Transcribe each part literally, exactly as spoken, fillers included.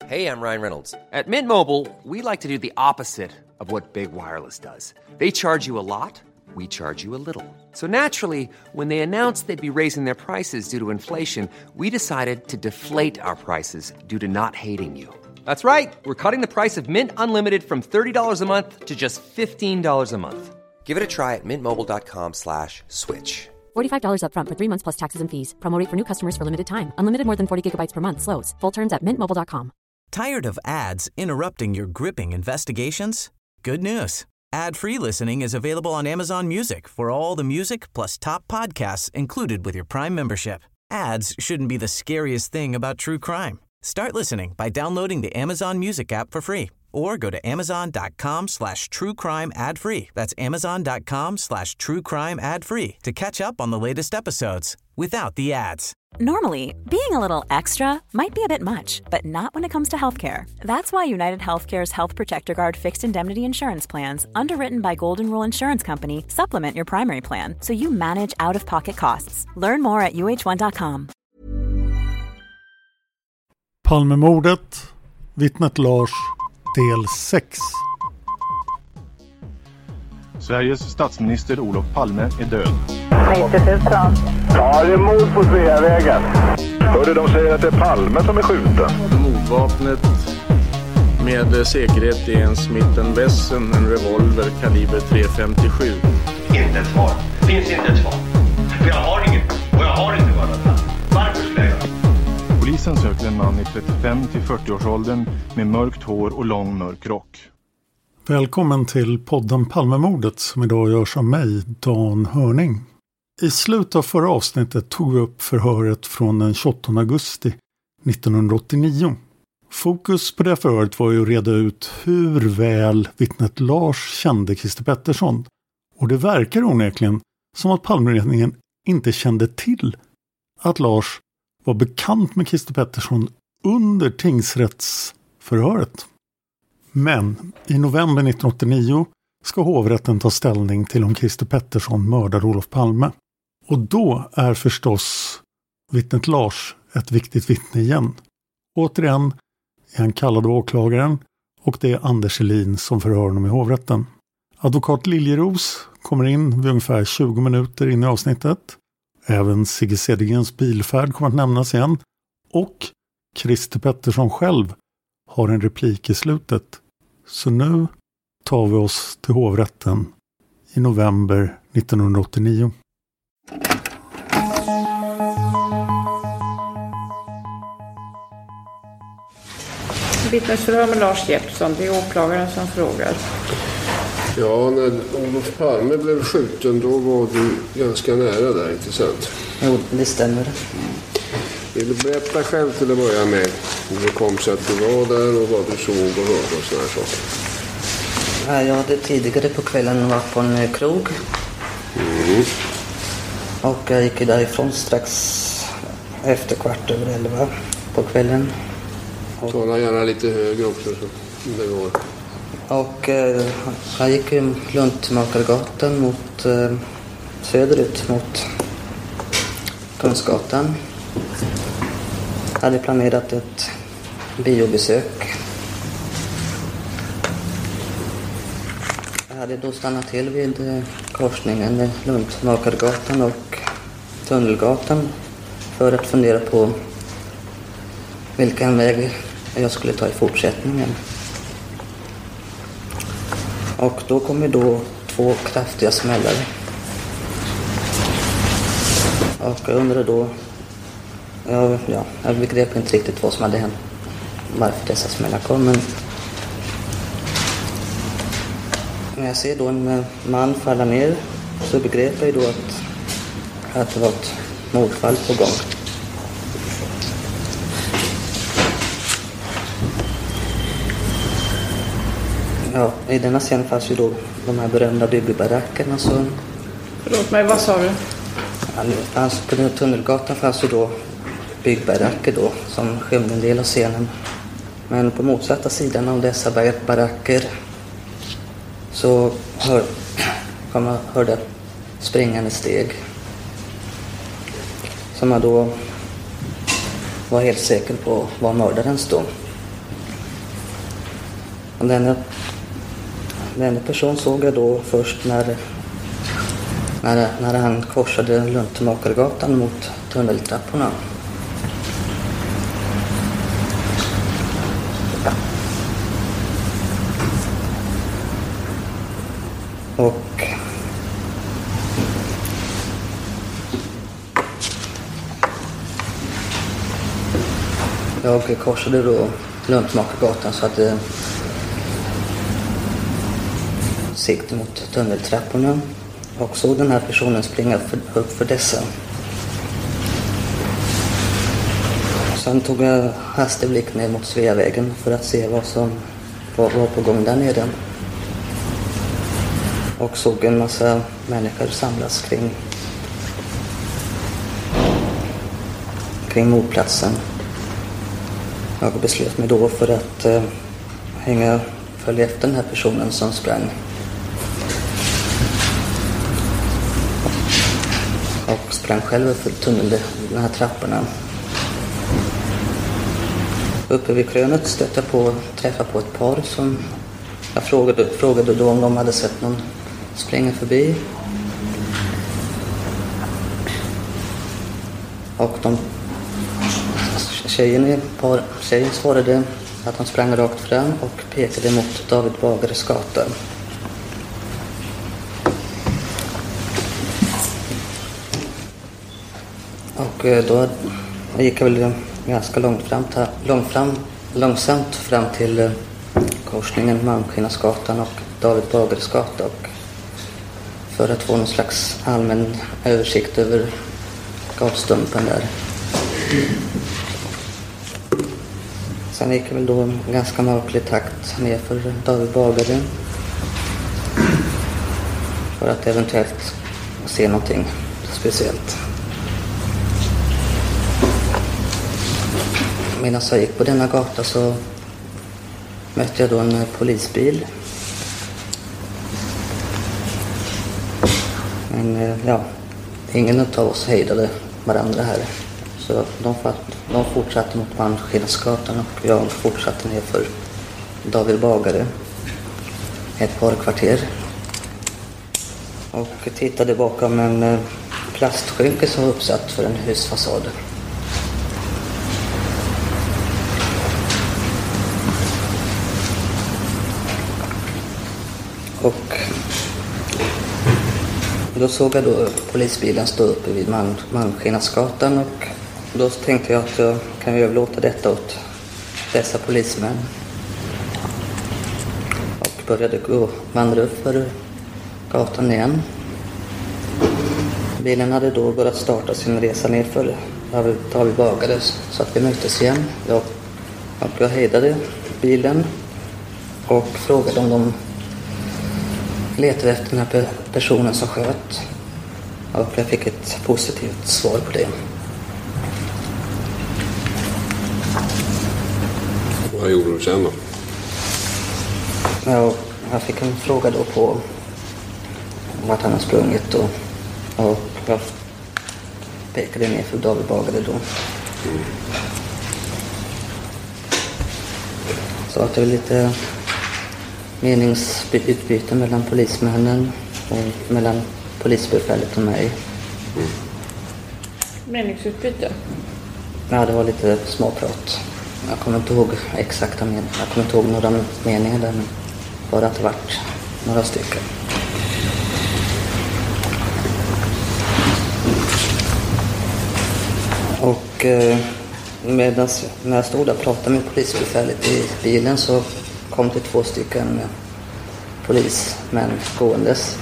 Hey, I'm Ryan Reynolds. At Mint Mobile, we like to do the opposite of what Big Wireless does. They charge you a lot, we charge you a little. So naturally, when they announced they'd be raising their prices due to inflation, we decided to deflate our prices due to not hating you. That's right. We're cutting the price of Mint Unlimited from thirty dollars a month to just fifteen dollars a month. Give it a try at mintmobile.com slash switch. forty-five dollars up front for three months plus taxes and fees. Promo rate for new customers for limited time. Unlimited more than forty gigabytes per month slows. Full terms at mint mobile dot com. Tired of ads interrupting your gripping investigations? Good news. Ad-free listening is available on Amazon Music for all the music plus top podcasts included with your Prime membership. Ads shouldn't be the scariest thing about true crime. Start listening by downloading the Amazon Music app for free or go to amazon.com slash true crime ad free. That's amazon.com slash true crime ad free to catch up on the latest episodes without the ads. Normally, being a little extra might be a bit much, but not when it comes to healthcare. That's why United Healthcare's Health Protector Guard fixed indemnity insurance plans, underwritten by Golden Rule Insurance Company, supplement your primary plan so you manage out-of-pocket costs. Learn more at u h one dot com. Palmemordet, vittnet Lars, del sex. Sveriges statsminister Olof Palme är död. nittio tusen. Ja, det är mord på Sveavägen. Hörde de säger att det är Palme som är skjuten. Mordvapnet med säkerhet är en Smith and Wesson, en revolver kaliber tre femtiosju. Inte ett svar. Finns inte ett svar. För jag har inget. Och jag har inte varit. Varför skulle jag? Polisen söker en man i trettiofem till fyrtio-årsåldern med mörkt hår och lång mörk rock. Välkommen till podden Palmemordet som idag görs av mig, Dan Hörning. I slutet av förra avsnittet tog vi upp förhöret från den tjugoåttonde augusti nittonhundraåttionio. Fokus på det förhöret var ju att reda ut hur väl vittnet Lars kände Christer Pettersson. Och det verkar onekligen som att Palmeutredningen inte kände till att Lars var bekant med Christer Pettersson under tingsrättsförhöret. Men i november nittonhundraåttionio ska hovrätten ta ställning till om Christer Pettersson mördade Olof Palme. Och då är förstås vittnet Lars ett viktigt vittne igen. Återigen är han kallad åklagaren och det är Anders Elin som förhör honom i hovrätten. Advokat Liljeros kommer in vid ungefär tjugo minuter in i avsnittet. Även Sigge Cedergrens bilfärd kommer att nämnas igen. Och Christer Pettersson själv har en replik i slutet. Så nu tar vi oss till hovrätten i november nittonhundraåttionio. Vittnesförhör med Lars Jeppsson, det är åklagaren som frågar. Ja, när Olof Palme blev skjuten då var du ganska nära där, inte sant? Jo, det stämmer. Vill du berätta själv till att börja med hur det kom sig att du var där och vad du såg och hörde och såna här saker? Ja, jag hade tidigare på kvällen varit på en krog. Mm. Och jag gick därifrån strax efter kvart över elva på kvällen. Och... Tala gärna lite högre också så det går. Och eh, jag gick Luntmakargatan mot eh, söderut mot Kungsgatan. Jag hade planerat ett biobesök. Jag hade då stannat till vid korsningen med Luntmakargatan och Tunnelgatan för att fundera på vilken väg jag skulle ta i fortsättningen. Och då kom ju då två kraftiga smällar. Och jag undrade då, ja, ja, jag begrep inte riktigt vad som hade hänt, varför dessa smällar kom. Men när jag ser då en man falla ner så begrep jag då att, att det var ett mordfall på gång. Ja, i denna scen fanns ju då de här berömda byggebarackerna. Så... Förlåt mig, vad sa du? Ja, fanns, på den Tunnelgatan fanns ju då byggbaracker då som skymde en del av scenen. Men på motsatta sidan av dessa baracker så hör, man hörde springande steg. Som man då var helt säker på var mördaren stod. Den, den person såg jag då först när, när, när han korsade Luntemakargatan mot tunneltrapporna. Och jag korsade då Luntemakargatan så att det sikte mot tunneltrapporna och såg den här personen springa för, upp för dessa. Sen tog jag hastig blick ner mot Sveavägen för att se vad som var, var på gång där nere. Och såg en massa människor samlas kring kring mordplatsen. Jag beslöt mig då för att eh, hänga följa efter den här personen som sprang. Och sprang själv för tunneln, de här trapporna. Uppe vid krönet stötte jag på, träffade på ett par som jag frågade, frågade då om de hade sett någon springa förbi. Och de tjejen, par, tjejen svarade att han sprang rakt fram och pekade mot David Bagares gata. Och då gick jag väl ganska långt fram, långt fram, långsamt fram till korsningen Malmskillnadsgatan och David Bagares gata, och för att få någon slags allmän översikt över gatstumpen där. Sen gick jag väl då en ganska märklig takt ner för David Bagare för att eventuellt se någonting speciellt. Medan jag gick på denna gata så mötte jag då en polisbil. Men ja, ingen av oss hejdade varandra här. Så de, de fortsatte mot Malmskillnadsgatan och jag fortsatte ner för David Bagare ett par kvarter. Och tittade bakom en plastskynke som var uppsatt för en husfasad. Och då såg jag då polisbilen stå uppe vid Malmskillnadsgatan, och då tänkte jag att jag kan överlåta detta åt dessa polismän. Och började gå vandra upp för gatan igen. Bilen hade då börjat starta sin resa ner för David Bagare, så att vi möttes igen. Jag, och jag hejdade bilen och frågade om de letade efter den här personen som sköt. Och jag fick ett positivt svar på det. Vad gjorde du sen då? Ja, jag fick en fråga då på vart han har sprungit, och, och jag pekade ner för David Bagare då. Mm. Så att det var lite meningsutbyte mellan polismännen och mellan polisbefälet och mig. Mm. Meningsutbyte? Ja, det var lite småprat. Jag kommer inte ihåg exakta meningar. Jag kommer inte ihåg några meningar där, men bara att det varit några stycken. Och eh, medan när jag stod där och pratade med polisbefälet i bilen så kom det två stycken polismän gåendes.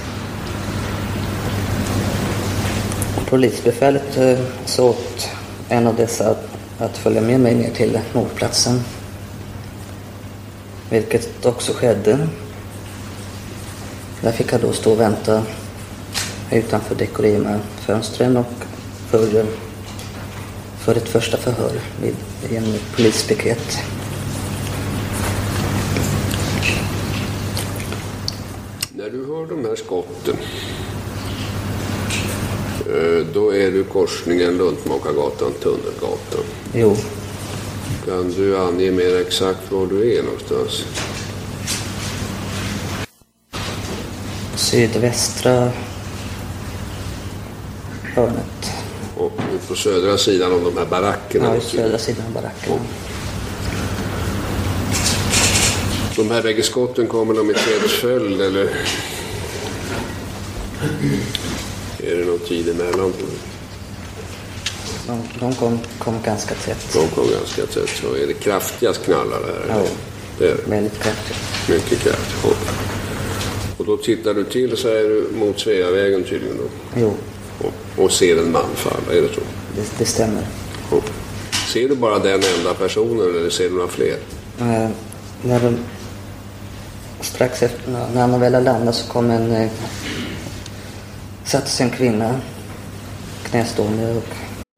Polisbefälet eh, så åt en av dessa att följa med mig ner till mordplatsen, vilket också skedde. Där fick jag då stå och vänta utanför dekorima fönstren och för, för ett första förhör vid en polispiket. När du hör de här skotten, då är du korsningen Luntemakargatan, Tunnelgatan. Jo. Kan du ange mer exakt var du är någonstans? sydvästra hörnet. Och på södra sidan av de här barackerna? Ja, på södra sidan av barackerna. Och de här bägge skotten, kommer de i trädsföljd eller är det någon tid emellan? De, de kom, kom ganska tätt. De kom ganska tätt. Så är det kraftigast knallar där? Ja, det är väldigt kraftigt. Mycket kraftigt. Och, och då tittar du till så är du mot Sveavägen tydligen då? Jo. Och, och ser en man falla, är det så? Det, det stämmer. Och, ser du bara den enda personen eller ser du några fler? Eh, när de, strax efter, när han väl landade så kom en... Eh, satte sig en kvinna knästående och...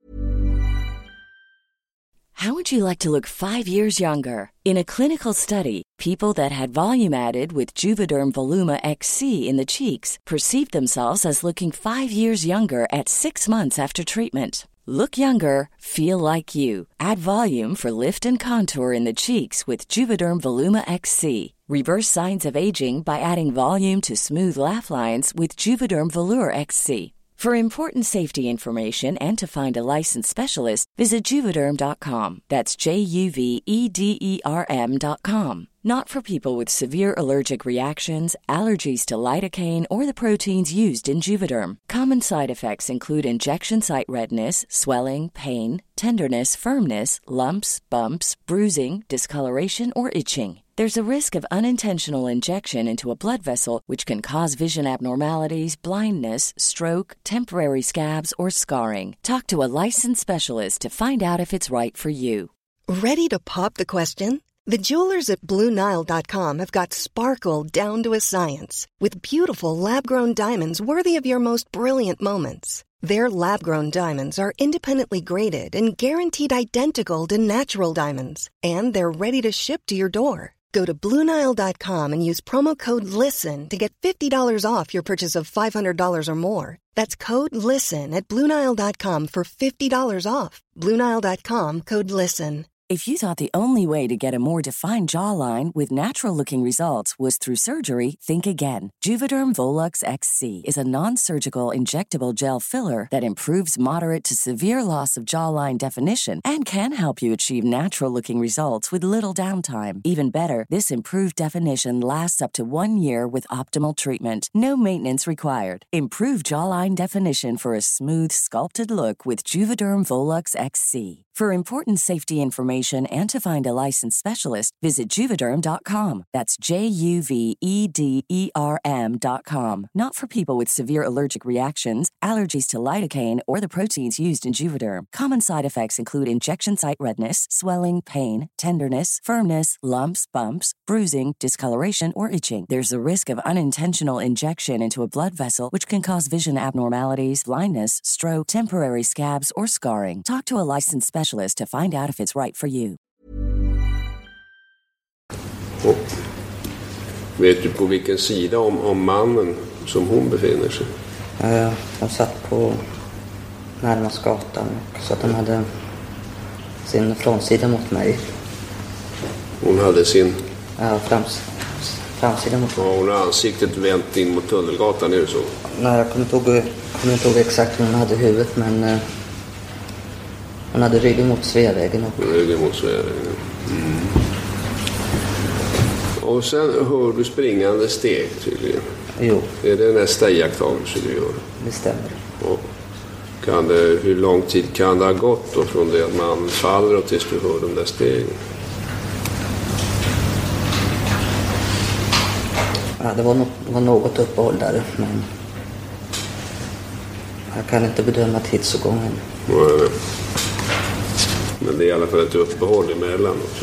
How would you like to look five years younger? In a clinical study, people that had volume added with Juvederm Voluma X C in the cheeks perceived themselves as looking five years younger at six months after treatment. Look younger, feel like you. Add volume for lift and contour in the cheeks with Juvederm Voluma X C. Reverse signs of aging by adding volume to smooth laugh lines with Juvederm Volure X C. For important safety information and to find a licensed specialist, visit Juvederm dot com. That's J U V E D E R M dot com. Not for people with severe allergic reactions, allergies to lidocaine, or the proteins used in Juvederm. Common side effects include injection site redness, swelling, pain, tenderness, firmness, lumps, bumps, bruising, discoloration, or itching. There's a risk of unintentional injection into a blood vessel, which can cause vision abnormalities, blindness, stroke, temporary scabs, or scarring. Talk to a licensed specialist to find out if it's right for you. Ready to pop the question? The jewelers at Blue Nile dot com have got sparkle down to a science with beautiful lab-grown diamonds worthy of your most brilliant moments. Their lab-grown diamonds are independently graded and guaranteed identical to natural diamonds, and they're ready to ship to your door. Go to Blue Nile dot com and use promo code LISTEN to get fifty dollars off your purchase of five hundred dollars or more. That's code LISTEN at Blue Nile dot com for fifty dollars off. Blue Nile dot com, code LISTEN. If you thought the only way to get a more defined jawline with natural-looking results was through surgery, think again. Juvederm Volux X C is a non-surgical injectable gel filler that improves moderate to severe loss of jawline definition and can help you achieve natural-looking results with little downtime. Even better, this improved definition lasts up to one year with optimal treatment. No maintenance required. Improve jawline definition for a smooth, sculpted look with Juvederm Volux X C. For important safety information and to find a licensed specialist, visit Juvederm dot com. That's J U V E D E R M dot com. Not for people with severe allergic reactions, allergies to lidocaine, or the proteins used in Juvederm. Common side effects include injection site redness, swelling, pain, tenderness, firmness, lumps, bumps, bruising, discoloration, or itching. There's a risk of unintentional injection into a blood vessel, which can cause vision abnormalities, blindness, stroke, temporary scabs, or scarring. Talk to a licensed specialist to find out if it's right for you. Och vet du på vilken sida om, om mannen som hon befinner sig? Uh, de satt på närmast gatan, så att de hade sin framsida mot mig. Hon hade sin... Ja, frams, framsida mot mig. Ja, hon har ansiktet vänt in mot Tunnelgatan, är det så? Nej, jag kommer inte ihåg, kommer inte ihåg exakt hur hon hade huvudet, men... Uh, hon hade ryggen mot Sveavägen. Och... Ryggen mot Sveavägen. Mm. Och sen hör du springande steg tydligen. Jo. Är det nästa iakttagelse du gör? Det stämmer. Och kan det, hur lång tid kan det ha gått då från det att man faller och tills du hör de där stegen? Ja, det var något, var något uppehåll där, men jag kan inte bedöma tidsågången. Nej. Men det är i alla fall ett uppehåll emellan också.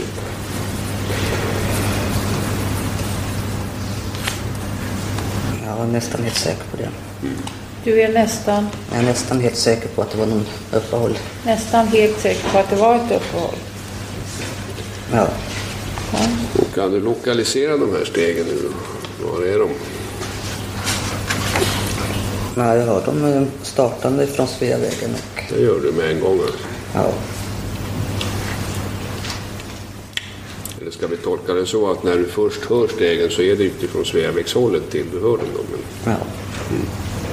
Jag var nästan helt säker på det. Mm. Du är nästan? Jag är nästan helt säker på att det var någon uppehåll. Nästan helt säker på att det var ett uppehåll? Ja. Ja. Och kan du lokalisera de här stegen nu? Var är de? Nej, jag hör dem startande från Sveavägen. Och... Det gör du med en gång alltså. Ja. Är det ska vi tolka det så att när du först hör stegen så är det utifrån Sveavägshållet till du hör dem då? Men... Ja. Mm.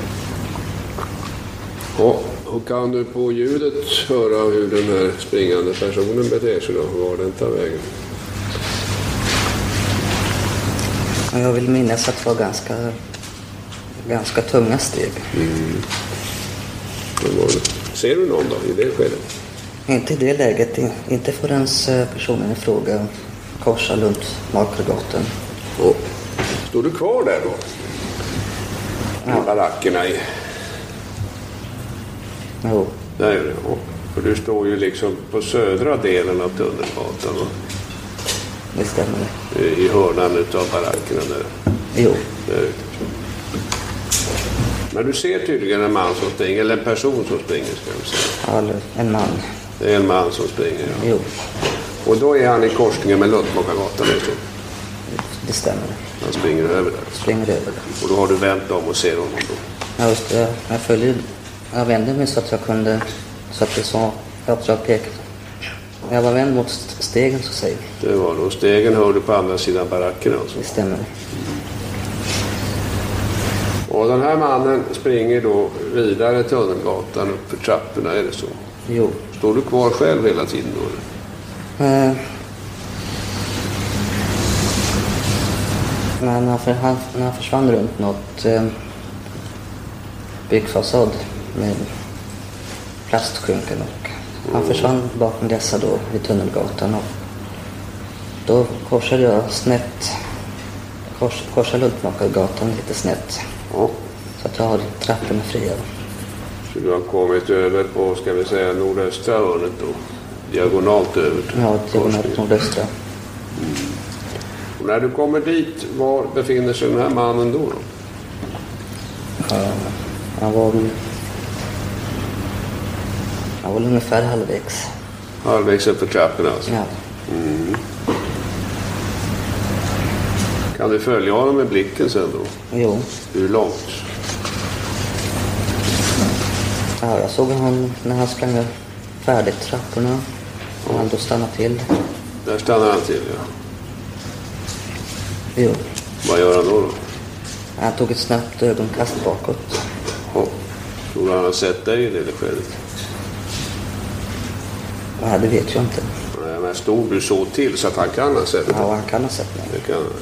Ja, och kan du på ljudet höra hur den här springande personen beter sig då? Var den tar vägen? Jag vill minnas att det var ganska, ganska tunga steg. Mm. Var det? Ser du någon då i det skedet? Inte i det läget, inte förrän personen i fråga korsar Luntmakargatan. Och står du kvar där då? I barackerna i... Jo. Där är det, ja. För du står ju liksom på södra delen av Tunnelgatan, va? Det stämmer. I hörnan utav barackerna där. Jo. Där. Men du ser tydligen en man som springer, eller en person som springer, ska jag säga. Eller en man. Det är en man som springer, ja. Jo. Och då är han i korsningen med Luntmakargatan, det så? Det stämmer. Han springer över där. Springer över där. Och då har du vänt om och ser honom då? Ja, just det. Jag, jag följer... Jag vände mig så att jag kunde... Så att det sa... Att jag pekade. Jag var vänd mot stegen, så säger. Det var då. Stegen hör du på andra sidan barackerna alltså? Det stämmer. Och den här mannen springer då vidare Tunnelgatan upp för trapporna, är det så? Jo. Står du kvar själv hela tiden då? Eh, när, han för, han, när han försvann runt något eh, byggfasad med plastskynken och han försvann bakom dessa då vid Tunnelgatan och då korsade jag snett kors, korsade Luntmakargatan lite snett. Ja. Så att jag har trapporna fria. Så du har kommit över på, ska vi säga, nordöstra hörnet då? Diagonalt över? Ja, diagonalt nordöstra. Mm. Och när du kommer dit, var befinner sig den här mannen då? då? Ja, han var väl... Han var ungefär halvvägs. Halvvägs upp för trapporna alltså? Ja. Mm. Kan du följa honom med blicken sen då? Jo. Hur långt? Ja, jag såg han när han sprang färdigt trapporna. Och han då stannade till. Där stannar han till, ja. Jo. Vad gör han då då? Han tog ett snabbt ögonkast bakåt. Ja. Tror du han har sett dig i det skedet? Ja, det vet jag inte. Nej, men stod du så till så att han kan ha sett dig? Ja, han kan ha sett mig. Det kan han.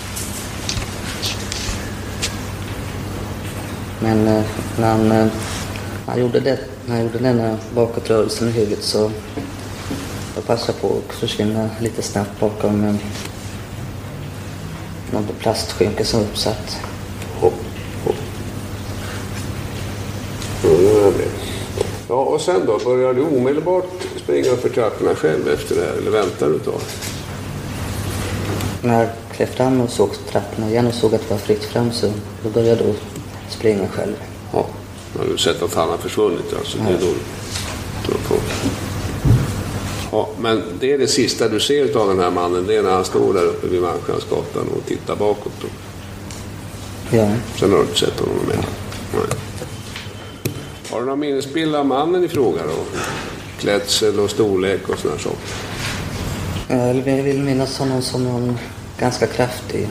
Men eh, när han, eh, han gjorde det, när han gjorde denna bakåtrörelsen i huvudet så jag passade på att försvinna lite snabbt bakom eh, någon plastskynke som uppsatt. Hopp, hopp. Mm, ja, och sen då? Börjar du omedelbart springa för trapporna själv efter det här? Eller väntar du ett tag? När jag klev fram och såg trapporna igen och såg att det var fritt fram så då började jag då springa själv. Ja, har du sett att han har försvunnit alltså? Ja. Det är då du på. Ja, men det är det sista du ser av den här mannen. Det är när han står där uppe vid Malmskillnadsgatan och tittar bakåt då. Ja. Sen har du inte sett honom mer. Nej. Har du någon minnesbild av mannen i fråga då? Klädsel och storlek och sådana saker? Jag vill minnas honom som någon ganska kraftig.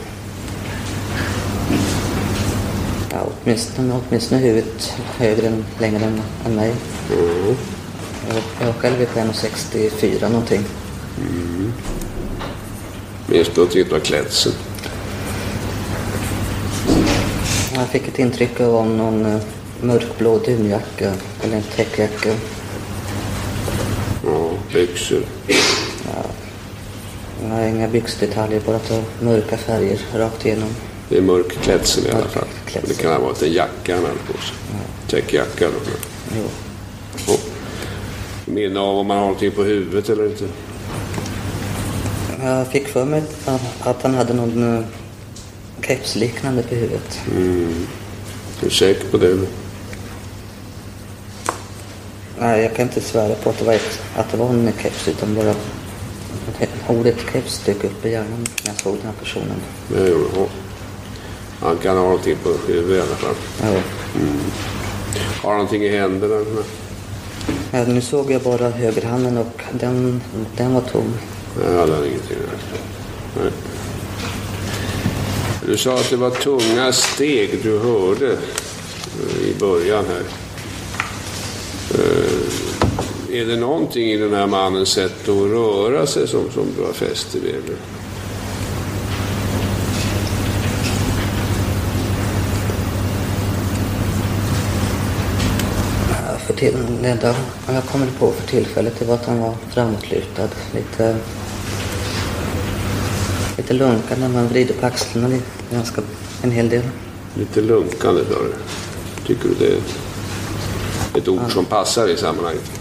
Ja, åtminstone, åtminstone huvudet högre än, längre än, än mig. Mm. Jag, jag själv är på en komma sextiofyra någonting. Mm. Minns du att det var klädsel? Jag fick ett intryck av någon uh, mörkblå dunjacka eller en täckjacka. Ja, byxor. Ja. Jag har inga byxdetaljer, bara att mörka färger rakt igenom. Det är mörk klädsel i alla fall. Klädsel. Det kan ha varit en jacka han hade på sig. Ja. Täckjacka då. Jo. Och minna av om man har någonting på huvudet eller inte? Jag fick för mig att han hade någon uh, kepsliknande på huvudet. Mm. Är du säker på det? Nej, jag kan inte svära på att det var, ett, att det var en keps utan bara ordet keps dök upp i hjärnan när jag såg den här personen. Det gjorde han. Han kan ha någonting på huvudet i alla fall. Ja. Mm. Har han någonting i händerna? Ja, nu såg jag bara högerhanden och den, den var tom. Nej, hade han ingenting där. Nej. Du sa att det var tunga steg du hörde i början här. Är det någonting i den här mannens sätt att röra sig som, som du har fäst i vid? För till, det enda jag kommer på för tillfället det var att han var framåtlutad. Lite, lite lunkande när man vrider på axlarna ganska en hel del. Lite lunkande, sa du. Tycker du det är ett ord ja. som passar i sammanhanget?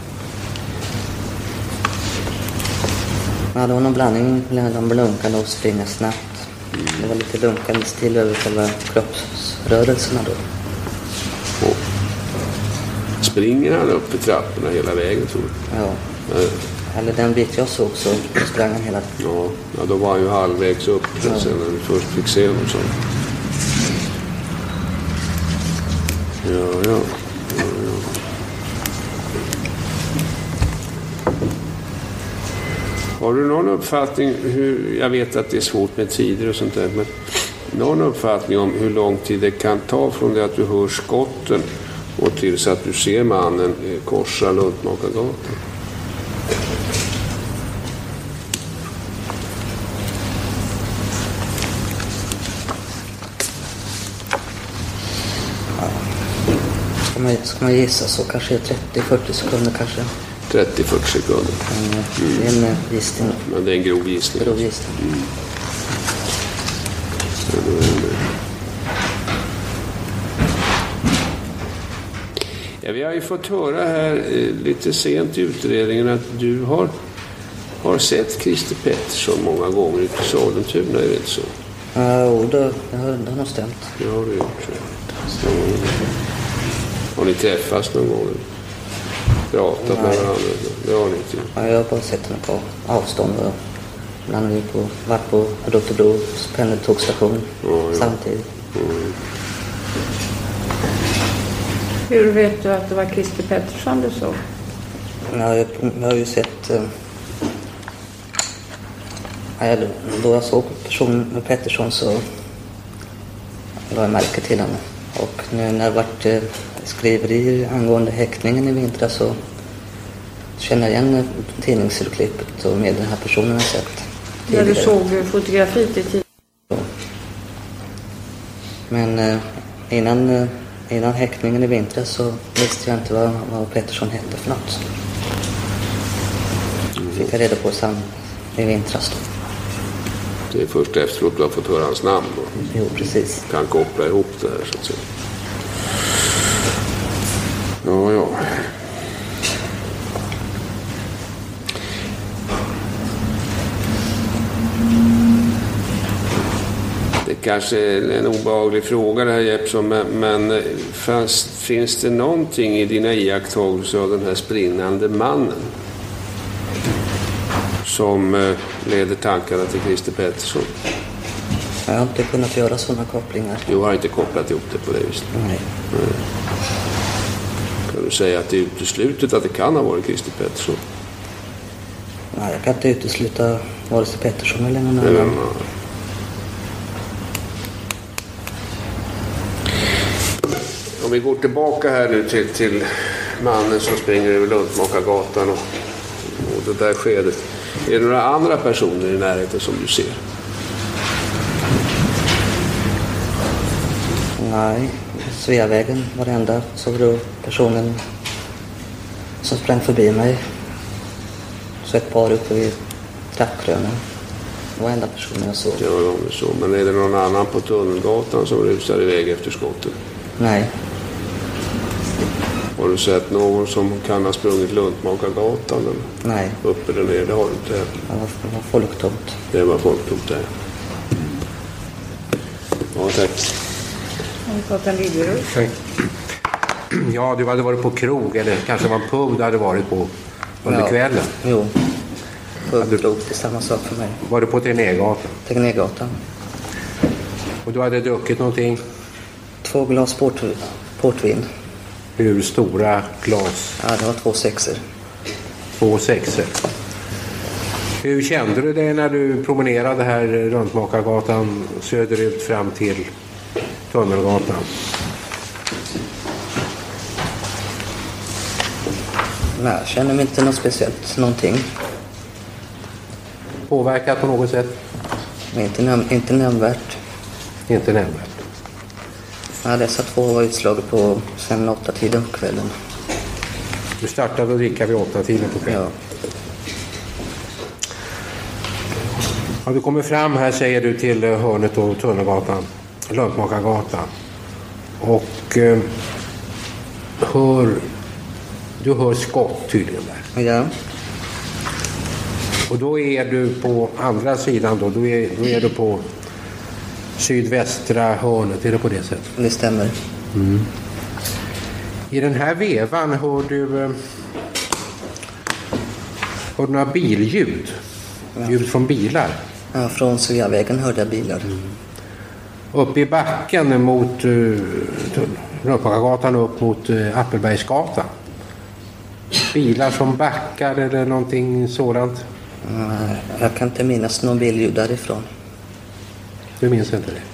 Ja, det var någon blandning mellan lunkande och springa snabbt. Mm. Det var lite lunkande stil över själva kroppsrörelserna då. Och springer han upp i trapporna hela vägen, tror du? Ja. Nej. Eller den bit jag såg så sprang han hela... Ja, ja då var han ju halvvägs upp ja. sen när vi först fick se honom så. Ja, ja. ja, ja. Har du någon uppfattning hur, jag vet att det är svårt med tider och sånt där, men någon uppfattning om hur lång tid det kan ta från det att du hör skotten och tills att du ser mannen korsa Luntmakargatan? Ska man, ska man gissa så kanske trettio till fyrtio sekunder kanske. trettio till fyrtio sekunder. Mm. Det är en gissning. Men det är en grov gissning. Grov gissning. Mm. Ja, vi har ju fått höra här eh, lite sent i utredningen att du har, har sett Christer Pettersson många gånger i Sollentuna, är det inte så? Ja, uh, det, det, har, det har nog stämt. Det har du gjort. Så. Har ni träffats någon gång? Pratat med varandra? Det har ni inte. Ja, jag har bara sett henne på avstånd. Och ibland har vi på, varit på Rotebros pendeltågstation ja, ja. samtidigt. Mm. Hur vet du att det var Christer Pettersson du såg? Ja, jag, jag har ju sett... Eh, ja, då jag såg personen med Pettersson så la jag märke till henne. Och nu när det varit eh, skriverier angående häktningen i vintras så känner jag igen tidningsurklippet och med den här personen jag sett. Ja, du såg fotografiet i tid. Men eh, innan, eh, innan häktningen i vintras så visste jag inte vad, vad Pettersson hette för något. Fick jag reda på sam i vintras då. Det är först efteråt du har fått höra hans namn och jo, precis. Kan koppla ihop det här så att säga. Ja, ja. Det kanske är en obehaglig fråga det här, Jeppsson, men, men fanns, finns det någonting i dina iakttagelser av den här sprinnande mannen som eh, leder tankarna till Christer Pettersson? Jag har inte kunnat göra sådana kopplingar. Du har inte kopplat ihop det på det viset? Nej. Nej. Kan du säga att det är uteslutet att det kan ha varit Christer Pettersson? Nej, jag kan inte utesluta vare sig Pettersson eller någon annan. Mm. Om vi går tillbaka här nu till, till mannen som springer över Luntmakargatan och, och det där skedet. Är det några andra personer i närheten som du ser? Nej, Sveavägen var det enda. Såg du personen som sprang förbi mig. Så ett par uppe vid trappkrönen. Det var enda personen jag såg. Ja, det så. Men är det någon annan på Tunnelgatan som rusar iväg efter skottet? Nej. Har du sett någon som kan ha sprungit Luntmakargatan? Eller? Nej. Uppe där nere, det har du inte heller. Det var, det var folktomt. Det var folktomt där. Ja, tack. Har du fått en liggerus? Ja, du hade varit på krog eller kanske var en pub du hade varit på under ja. kvällen. Jo, pub och krog, det är samma sak för mig. Var du på Tegnérgatan? Tegnérgatan. Och du hade druckit någonting? Två glas portvin. portvin. Hur stora glas? Ja, det var två sexer. Två sexer. Hur kände du dig när du promenerade här runt Makargatan söderut fram till Tunnelgatan? Nej, jag känner mig inte något speciellt någonting. Påverkat på något sätt? Inte, näm- inte nämnvärt. Inte nämnvärt. Ja, dessa två var utslaget på sen åtta tiden på kvällen. Du startade och dricka vid åtta tiden på kvällen? Ja. Ja, du kommer fram här, säger du, till hörnet och Tunnelgatan, Luntmakargatan. Och eh, hör, du hör skott tydligen där. Ja. Och då är du på andra sidan då, då är, då är du på sydvästra hörnet, är det på det sättet? Det stämmer. Mm. I den här vevan hör du, eh, hör du några billjud? Ja. Ljud från bilar? Ja, från Sveavägen hörde jag bilar. Mm. Uppe i backen mot uh, Röpagatan upp mot uh, Appelbergsgatan. Bilar som backar eller någonting sådant? Nej, jag kan inte minnas någon billjud därifrån. Du minns inte det?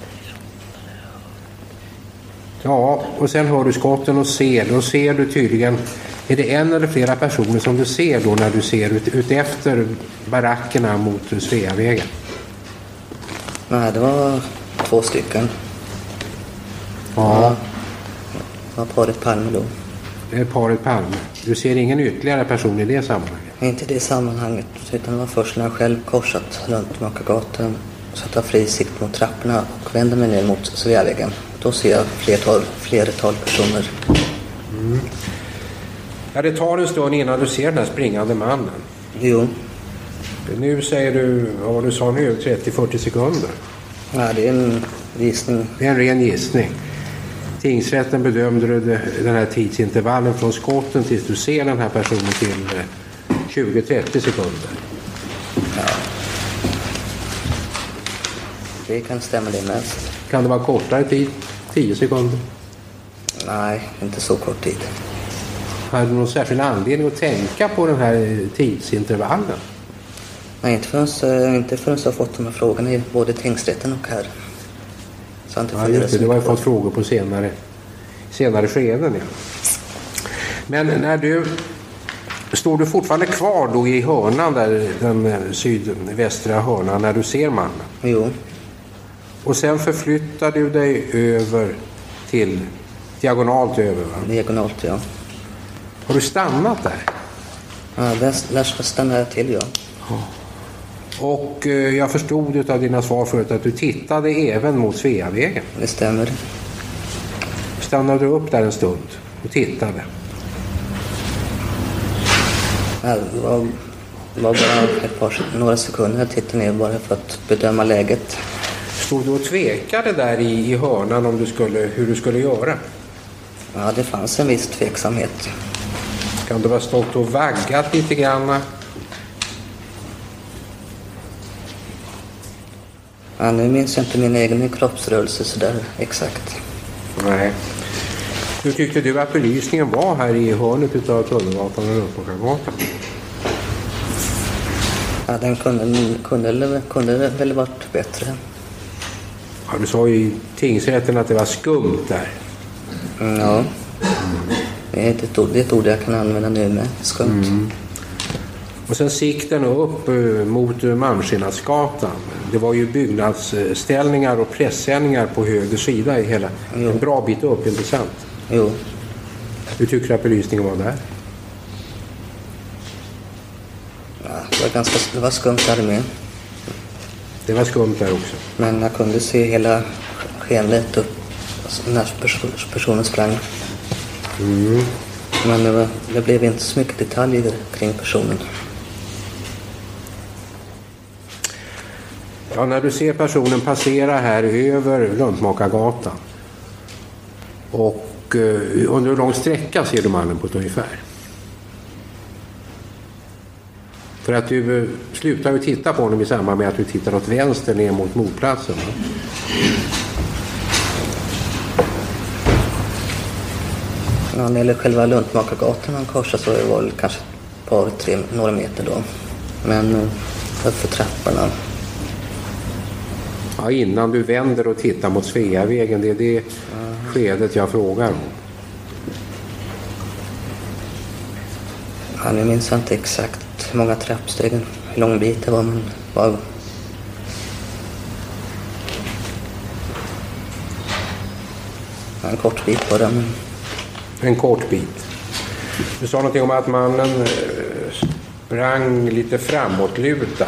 Ja, och sen hör du skotten och ser. Då ser du tydligen, är det en eller flera personer som du ser då när du ser ut, ut efter barackerna mot Sveavägen? Nej, det var två stycken. Ja. Ja, det var paret Palme då. Det är paret Palme. Du ser ingen ytterligare person i det sammanhanget? Inte i det sammanhanget, utan det var först när jag själv korsat runt Makargatan så att jag har fri sikt mot trapporna och vänder mig ner mot Sveavägen. Då ser jag flertal, flertal personer. Mm. Ja, det tar en stund innan du ser den här springande mannen. Jo. Nu säger du, vad du sa nu, trettio till fyrtio sekunder. Ja, det är en gissning. Det är en ren gissning. Tingsrätten bedömde du den här tidsintervallen från skotten tills du ser den här personen till tjugo till trettio sekunder. Ja. Det kan stämma det mest. Kan det vara kortare tid? tio sekunder? Nej, inte så kort tid. Har du någon särskild anledning att tänka på den här tidsintervallen? Nej, inte förrän, inte förrän jag har fått de här frågorna i både tingsrätten och här. Så inte ja, just det. Du har ju fått frågor på senare, senare skeden. Ja. Men när du... Står du fortfarande kvar då i hörnan där, den sydvästra hörnan, när du ser mannen? Jo. Och sen förflyttar du dig över till diagonalt över, va? Diagonalt, ja. Har du stannat där? Ja, där, där stannar jag till, ja. ja. Och eh, jag förstod av dina svar förut att du tittade även mot Sveavägen. Det stämmer. Stannade du upp där en stund och tittade? Ja, det var, det var bara ett par, några sekunder jag tittade ner bara för att bedöma läget. Stod du och tvekade där i, i hörnan om du skulle, hur du skulle göra? Ja, det fanns en viss tveksamhet. Kan du ha stått och vaggat lite grann? Ja, nu minns jag inte min egen kroppsrörelse så där exakt. Nej. Hur tyckte du att belysningen var här i hörnet utav Tunnelgatan och Röpagatan? Ja, den kunde, kunde, kunde väl varit bättre. Ja, du sa ju i tingsrätten att det var skumt där. Mm, ja. Mm. Det är ett ord, det är ett ord jag kan använda nu med. Skumt. Mm. Och sen sikten upp uh, mot uh, Malmskillnadsgatan. Det var ju byggnadsställningar och pressändningar på höger sida i hela. Jo. En bra bit upp, inte sant? Jo. Hur tycker du att belysningen var där? Ja, det var ganska det var skumt där med. Det var skumt där också. Men jag kunde se hela skenet upp när personen sprang. Mm. Men det, var, det blev inte så mycket detaljer kring personen. Ja, när du ser personen passera här över Luntmakargatan och uh, under hur lång sträcka ser du mannen på ett ungefär? För att du uh, slutar ju titta på honom i samband med att du tittar åt vänster ner mot mordplatsen. Va? Ja, när det gäller själva Luntmakargatan han korsade så var det väl kanske ett par, tre, några meter då. Men upp för trapporna. Ja, innan du vänder och tittar mot Sveavägen, det är det mm. skedet jag frågar om. Ja, nu minns jag inte exakt hur många trappsteg, hur lång bit det var, men var... Ja, en kort bit var det, men... En kort bit. Du sa någonting om att mannen sprang lite framåtlutad.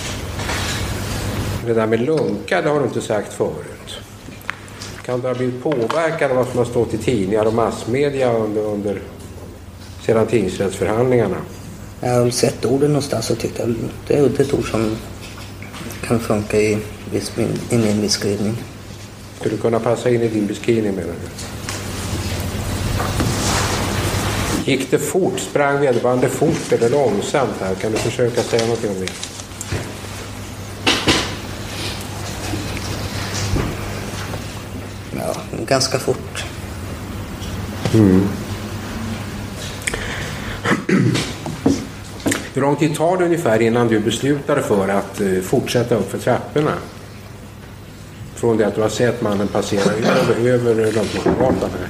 Det där med lunka, det har du inte sagt förut. Kan du ha blivit påverkad av vad som har stått i tidningar och massmedia under, under sedan tingsrättsförhandlingarna? Jag har väl sett orden någonstans och tyckte att det är ett ord som kan funka i, i min beskrivning. Skulle kunna passa in i din beskrivning, menar du? Gick det fort? Sprang vederbörande fort eller långsamt här? Kan du försöka säga något om det? Ja, ganska fort. Mm. Hur lång tid tar det ungefär innan du beslutar för att uh, fortsätta upp för trapporna? Från det att du har sett mannen passera över, över Långtgatan här.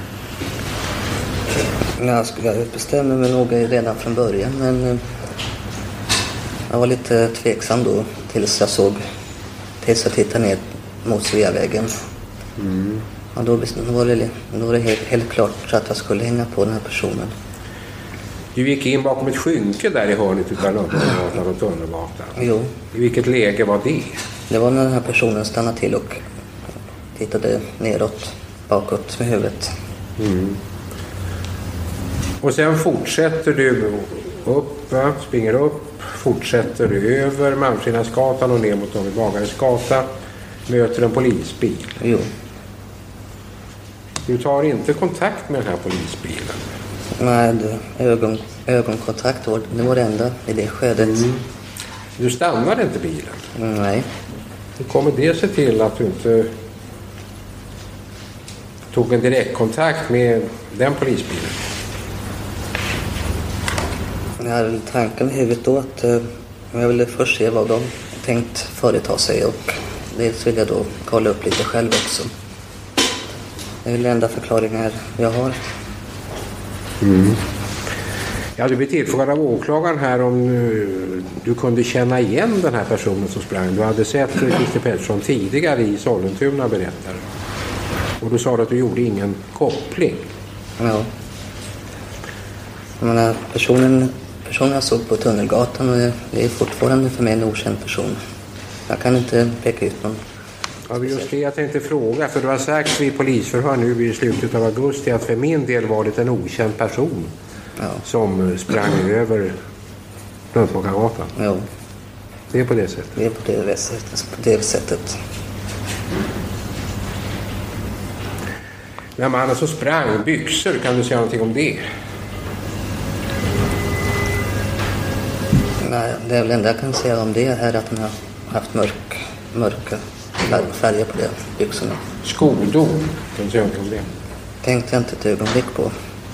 Ja, jag bestämde mig nog redan från början, men jag var lite tveksam då tills jag såg, tills jag tittade ner mot Sveavägen. Mm. Och då, då var det, då var det helt, helt klart att jag skulle hänga på den här personen. Du gick in bakom ett skynke där i hörnet utan Långtgatan och Tunnelgatan. Jo. I vilket läge var det? Det var när den här personen stannade till och tittade neråt, bakåt med huvudet. Mm. Och sen fortsätter du upp, va? Springer upp, fortsätter du över Malmskillnadsgatan och ner mot David Bagares gata, möter en polisbil. Jo. Du tar inte kontakt med den här polisbilen? Nej, det, ögon, ögonkontakt var det, var det enda i det skedet. Mm. Du stannade inte bilen? Nej. Hur kommer det sig till att du inte tog en direktkontakt med den polisbilen? Jag hade tanken i huvudet då att uh, jag ville först se vad de tänkt företa sig, och dels vill jag då kolla upp lite själv också. Det är väl enda förklaringar jag har. Mm. Ja, du blev tillfrågad av åklagaren här om uh, du kunde känna igen den här personen som sprang. Du hade sett Christer Pettersson tidigare i Sollentuna, berättar. Och du sa att du gjorde ingen koppling. Ja. Jag menar, personen, personen jag såg på Tunnelgatan, och det är fortfarande för mig en okänd person. Jag kan inte peka ut någon. Ja, just det jag tänkte fråga, för du har sagt vid polisförhör nu i slutet av augusti att för min del var det en okänd person ja. som sprang över Långtgatan. Ja. Det är på det sättet? Det är på det sättet. På det sättet. När man alltså sprang byxor, kan du säga någonting om det? Nej, det är väl enda jag kan säga om det är att han har haft mörk, mörka färger på det byxorna. Skodon, kan du säga någonting om det? Tänkte jag inte ett ögonblick på.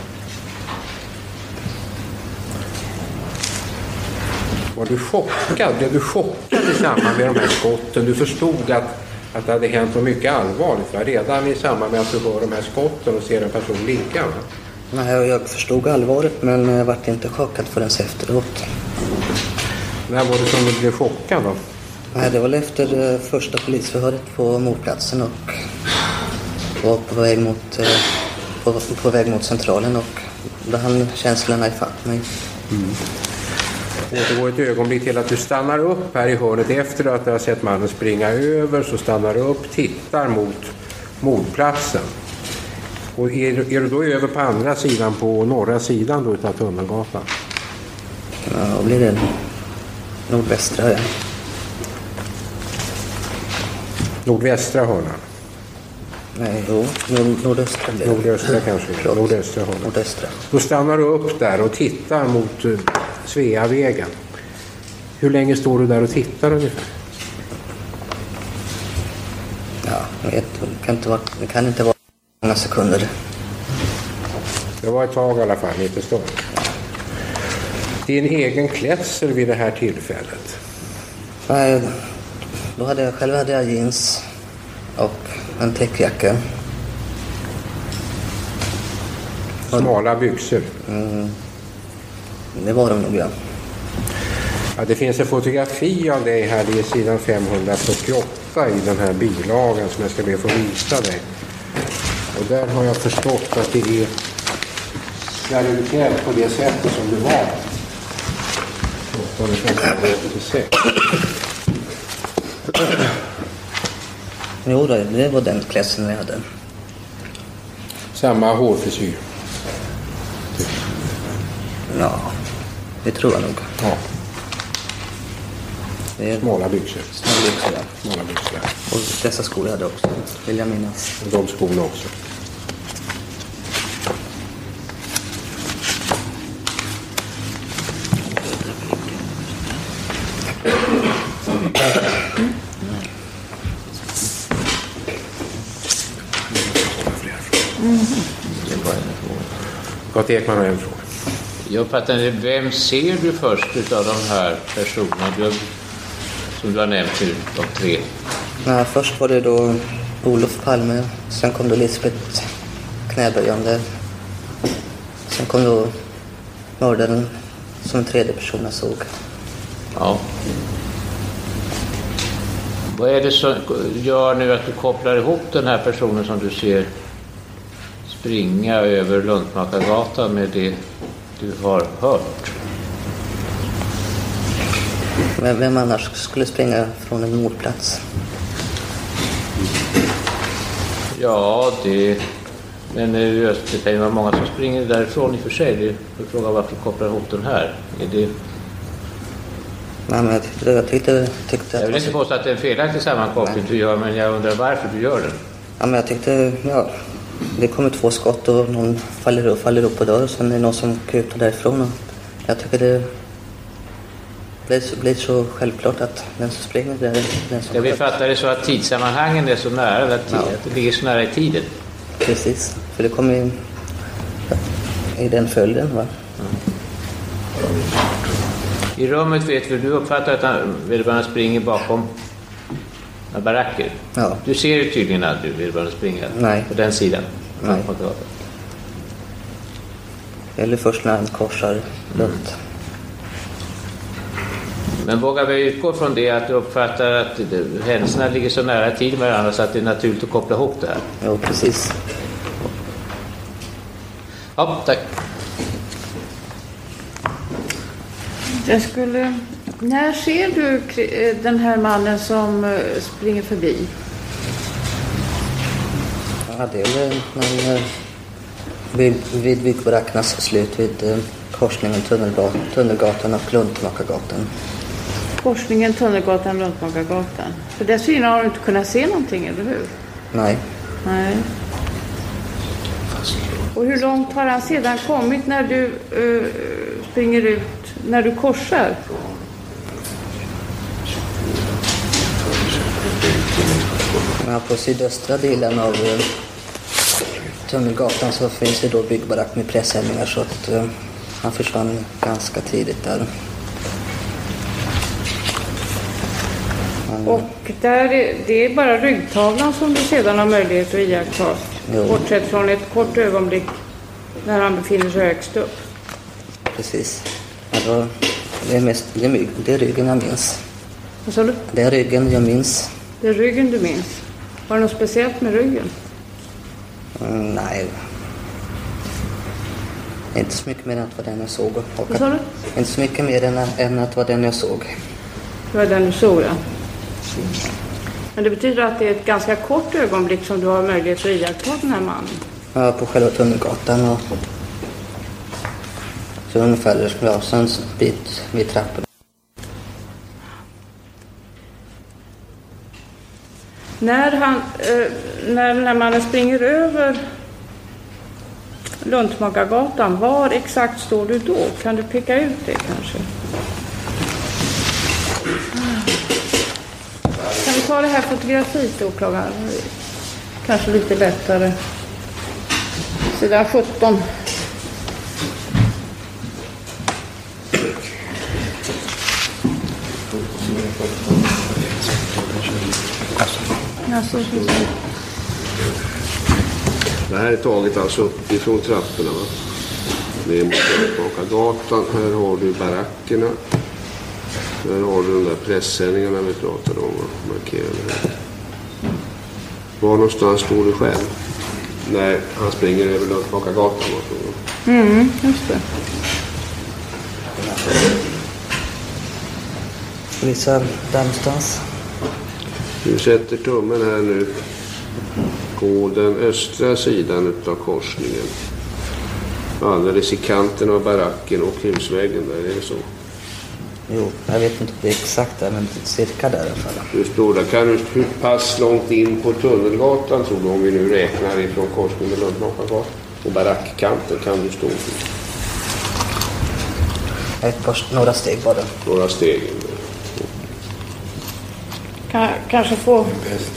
Var du chockad? Blev du chockad i samband med de här skotten? Du förstod att, att det hade hänt något mycket allvarligt, va? Redan i samband med att du hör de här skotten och ser en person ligga, va? Nej, jag förstod allvaret, men jag var inte chockad förrän efteråt. När var det som du blev chockad då? Nej, det var efter första polisförhöret på mordplatsen och var på väg mot, på, på väg mot centralen, och då hann känslorna ifatt mig. Mm. Och det går ett ögonblick till att du stannar upp här i hörnet efter att du har sett mannen springa över, så stannar du upp, tittar mot mordplatsen. Och är, är du då över på andra sidan, på norra sidan då utav Tunnelgatan? Ja, då blir det nordvästra, ja. Nordvästra hörnan? Nej, jo, nord, nordöstra. Nordöstra kanske, Klart. Nordöstra hörnan. Nordöstra. Då stannar du upp där och tittar mot uh, Sveavägen. Hur länge står du där och tittar ungefär? Ja, jag vet, det kan inte vara, det kan inte vara många sekunder. Det var ett tag i alla fall, lite stund. Din egen klädsel vid det här tillfället? Nej, då hade jag själv hade jag jeans och en täckjacka. Smala byxor. Mm, det var de nog, ja. Ja, det finns en fotografi av dig här, det är sidan femhundrafyrtioåtta i den här bilagan som jag ska be få visa dig. Och där har jag förstått att det är när du är klädd på det sättet som du var. Jo, det var den klädseln jag hade. Samma hårfrisyr. Ja, det tror jag nog. Ja. Det är smala byxor. Smala byxor, ja. Smala byxor. Och dessa skor hade jag också, vill jag minnas. Och de skorna också. Gott Ekman har en fråga. Jag fattar inte, vem ser du först utav de här personerna du, som du har nämnt nu, de tre? Nej, först var det då Olof Palme, sen kom då Lisbeth knäböjande. Sen kom då mördaren som en tredje person jag såg. Ja. Vad är det som gör nu att du kopplar ihop den här personen som du ser springa över Luntmakargatan med det du har hört? Men vem annars skulle springa från en mordplats? Ja, det... Men just, det kan ju vara många som springer därifrån i och för sig. Det är frågan varför du kopplar ihop den här. Är det... Nej, men jag tyckte... Jag, tyckte, tyckte jag vill inte påstå att det är en felaktig sammankoppling du gör, men jag undrar varför du gör den. Ja, men jag tyckte... Ja, det kommer två skott och någon faller upp, faller upp på dörren och sen är det någon som kutar därifrån. Och jag tycker det blir så, blir så självklart att den som springer där är den som... Ska vi fatta det så att tidssammanhangen är så nära, att, ja. att det ligger så nära i tiden? Precis, för det kommer ju i den följden, va? Mm. I rummet vet vi, du uppfattar att han, vederbörande springer bakom baracker. Ja. Du ser ju tydligen aldrig vederbörande springa. Nej. På den sidan. Nej. Eller först när han korsar mm. runt. Men vågar vi utgå från det att du uppfattar att händelserna ligger så nära tid med varandra så att det är naturligt att koppla ihop det här? Ja, precis. Ja, tack. Jag skulle... När ser du den här mannen som springer förbi? Ja, det är när, vid, vid byggbarackernas slut vid korsningen Tunnelgatan, Tunnelgatan och Luntmakargatan. Korsningen Tunnelgatan och Luntmakargatan. För dessförinnan har du inte kunnat se någonting, eller hur? Nej. Nej. Och hur långt har han sedan kommit när du uh, springer ut, när du korsar? Ja, på sydöstra delen av uh, Tunnelgatan så finns det då byggbarack med presshällningar så att uh, han försvann ganska tidigt där. Mm. Och där är, det är bara ryggtavlan som du sedan har möjlighet att iaktta. Bortsett från ett kort ögonblick när han befinner sig högst upp. Precis. Alltså, det, är mest, det, är, det är ryggen jag minns. Vad sa du? Det är ryggen jag minns. Det är ryggen du minns. Var det något speciellt med ryggen? Mm, nej. Inte så mycket mer än att vad den jag såg. Och vad sa du? Inte så mycket mer än, än att vad den jag såg. Det var den du såg, ja. Men det betyder att det är ett ganska kort ögonblick som du har möjlighet att iaktta den här mannen? Ja, på själva Tunnelgatan och så ungefär, ja, så en bit vid trappen. När, han, eh, när den här mannen springer över Luntmakargatan, var exakt står du då? Kan du peka ut det kanske? Kan vi ta det här fotografiet då, åklagaren? Kanske lite lättare. Sidan sjutton. Alltså, det här är taget alltså uppifrån trapporna, va? Det är mot Löntmakargatan. Här har du barackerna. Här har du de där pressändningarna vi pratade om och markerade här. Var någonstans står du själv? När han springer över Löntmakargatan. Mm, just det. Vissa där någonstans. Du sätter tummen här nu på den östra sidan utav korsningen. Alldeles i kanten av baracken och husväggen där, är det så? Jo, jag vet inte det exakt där, men cirka där i alla fall. Du står där. Kan du, hur pass långt in på Tunnelgatan tror du, om vi nu räknar ifrån korsningen med Löntmakargatan och barackkanten, kan du stå? Ett par, några steg bara. Några steg. Kan, kanske få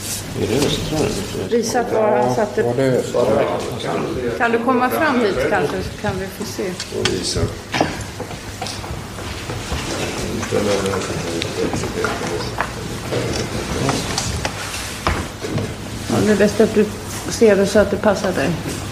visat var han satte. Kan du komma fram hit kanske, så kan vi få se. Och visa. Ja, det är bäst att du ser det så att det passar dig.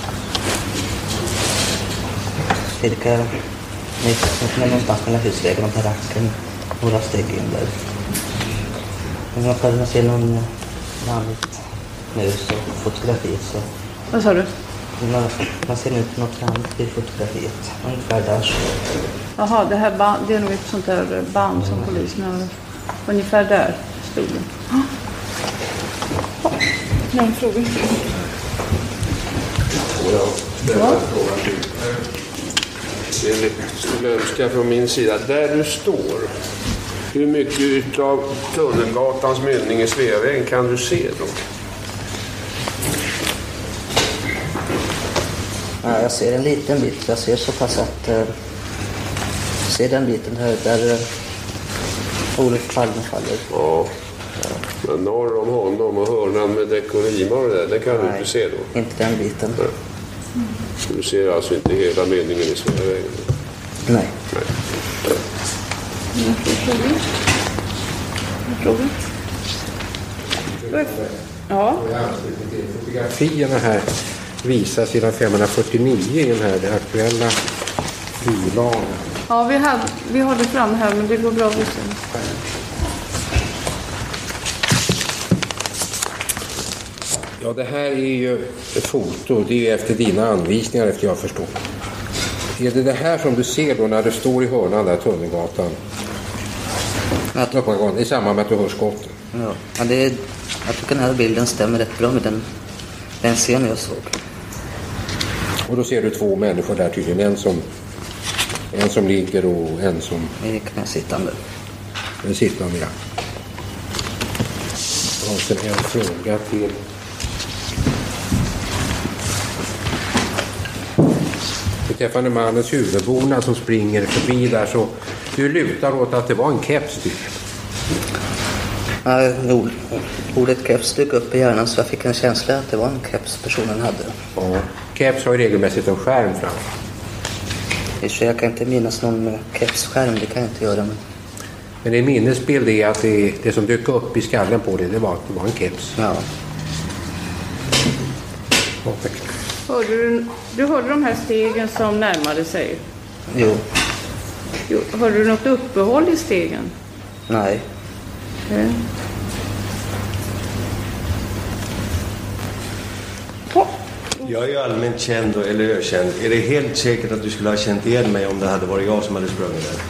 Cirka någonstans mellan husvägen och baracken. Några steg in där. Om man kan se någon annat nu så fotografiet så... Vad sa du? Man, man ser ut något annat i fotografiet. Ungefär där så... Jaha, det här band, det är nog ett sånt där band som polisen har. Ungefär där stod det. Ja, någon fråga? Ja, ja. Det skulle önska från min sida. Där du står, hur mycket av Tunnelgatans mynning i Sveavägen kan du se då? Ja, jag ser en liten bit. Jag ser så pass att... Uh, ser den biten här där uh, Olof Palme faller. Ja. Ja. Men norr om honom och hörnan med dekorima och det där, det kan Nej, du inte se då? Inte den biten. Nej. Så du ser alltså inte hela meningen i Sveavägen? Nej. Nej. Fråga? Ja. Fotografierna här visas sedan femhundrafyrtionio i den här det aktuella bilagan. Ja, vi, hade, vi har det fram här, men det går bra att visa. Ja, det här är ju ett foto. Det är ju efter dina anvisningar, efter jag förstår. Är det det här som du ser då när du står i hörnan där, Tunnelgatan? Att... I samband med att du hör skotten. Ja, ja det är, jag tycker den här bilden stämmer rätt bra med den, den scenen jag såg. Och då ser du två människor där tydligen. En som, en som ligger och en som... En sittande. En sittande, ja. Och sen en fråga till... Beträffande mannens huvudbonad som springer förbi där, så du lutar åt att det var en keps typ. Ja, ordet keps dök upp i hjärnan så jag fick en känsla att det var en keps personen hade. Ja, keps har ju regelmässigt en skärm fram. Jag kan inte minnas någon kepsskärm, det kan jag inte göra. Men, men en minnesbild är att det, det som dök upp i skallen på det, det var, det var en keps. Ja. Hörde du, du hörde de här stegen som närmade sig? Jo. jo hörde du något uppehåll i stegen? Nej. Okay. Jag är ju allmänt känd, eller ökänd. Är det helt säkert att du skulle ha känt igen mig om det hade varit jag som hade sprungit där?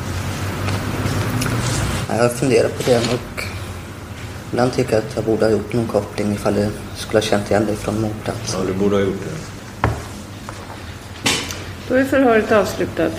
Jag har funderat på det och ibland tycker jag att jag borde ha gjort någon koppling ifall jag skulle ha känt igen dig från mordplats. Ja, du borde ha gjort det. Då är förhöret avslutat.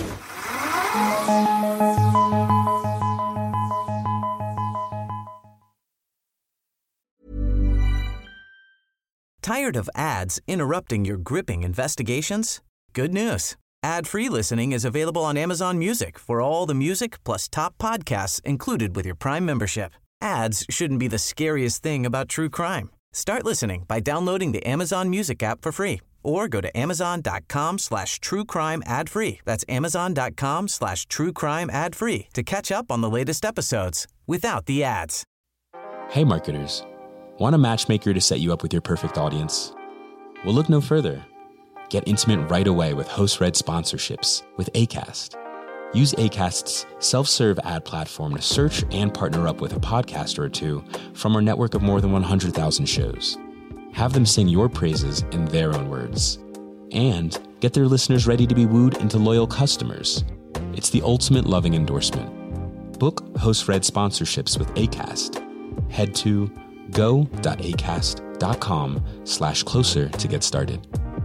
Tired of ads interrupting your gripping investigations? Good news. Ad-free listening is available on Amazon Music for all the music plus top podcasts included with your Prime membership. Ads shouldn't be the scariest thing about true crime. Start listening by downloading the Amazon Music app for free or go to amazon.com slash true crime ad free. That's amazon.com slash true crime ad free to catch up on the latest episodes without the ads. Hey marketers. Want a matchmaker to set you up with your perfect audience? Well, look no further. Get intimate right away with host-read sponsorships with Acast. Use Acast's self-serve ad platform to search and partner up with a podcaster or two from our network of more than one hundred thousand shows. Have them sing your praises in their own words. And get their listeners ready to be wooed into loyal customers. It's the ultimate loving endorsement. Book host-read sponsorships with Acast. Head to go.acast.com slash closer to get started.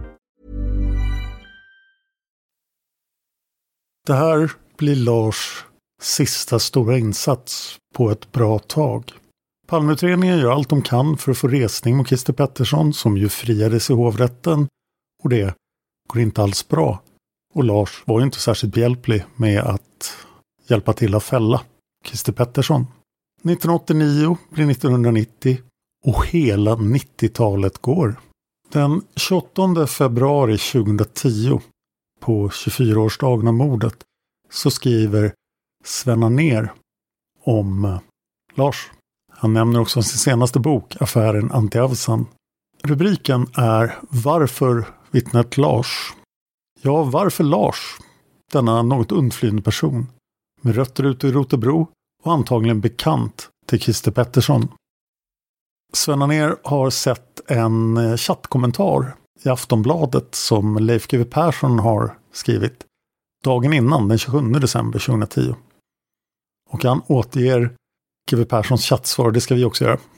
Det här blir Lars sista stora insats på ett bra tag. Palmeutredningen gör allt de kan för att få resning mot Christer Pettersson, som ju friades i hovrätten, och det går inte alls bra. Och Lars var ju inte särskilt behjälplig med att hjälpa till att fälla Christer Pettersson. nittonhundraåttionio blir nittonhundranittio och hela nittiotalet går. Den tjugoåttonde februari tjugohundratio, på tjugofyraårsdagen av mordet, så skriver Sven Anér om eh, Lars. Han nämner också sin senaste bok, Affären Anti-Avsan. Rubriken är Varför vittnet Lars? Ja, varför Lars? Denna något undflyende person med rötter ute i Rotebro och antagligen bekant till Christer Pettersson. Sven Anér har sett en chattkommentar i Aftonbladet som Leif G W Persson har skrivit dagen innan, den tjugosjunde december tjugohundratio. Och han återger G W Perssons chattsvar, det ska vi också göra.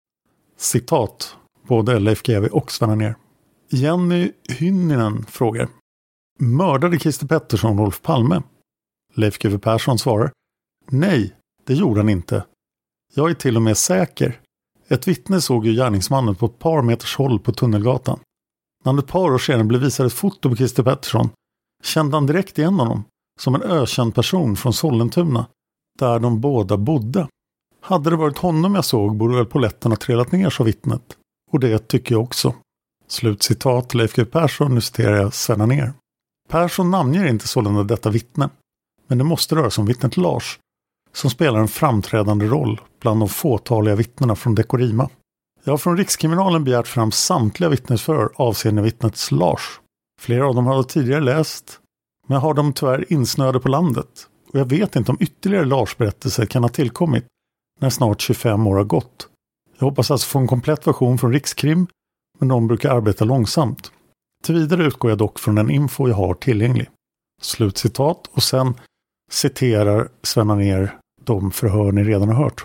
Citat, både Leif G W och Sven Anér. Jenny Hynninen frågar: mördade Christer Pettersson Olof Palme? Leif G W Persson svarar: nej, det gjorde han inte. Jag är till och med säker. Ett vittne såg ju gärningsmannen på ett par meters håll på Tunnelgatan. När han ett par år sedan blev visad ett foto på Christer Pettersson kände han direkt igen honom som en ökänd person från Sollentuna, där de båda bodde. Hade det varit honom jag såg borde väl polletten ha trillat ner, så vittnet. Och det tycker jag också. Slutcitat Leif G W Persson, nu citerar jag Sven Anér. Persson namnger inte sålunda detta vittne, men det måste röra sig om vittnet Lars, som spelar en framträdande roll bland de fåtaliga vittnena från Dekorima. Jag har från Rikskriminalen begärt fram samtliga vittnesförhör avseende vittnets Lars. Flera av dem har jag tidigare läst, men jag har dem tyvärr insnöade på landet. Och jag vet inte om ytterligare Lars-berättelser kan ha tillkommit när snart tjugofem år har gått. Jag hoppas alltså få en komplett version från Rikskrim, men de brukar arbeta långsamt. Till vidare utgår jag dock från den info jag har tillgänglig. Slutcitat, och sen citerar Sven Anér de förhör ni redan har hört.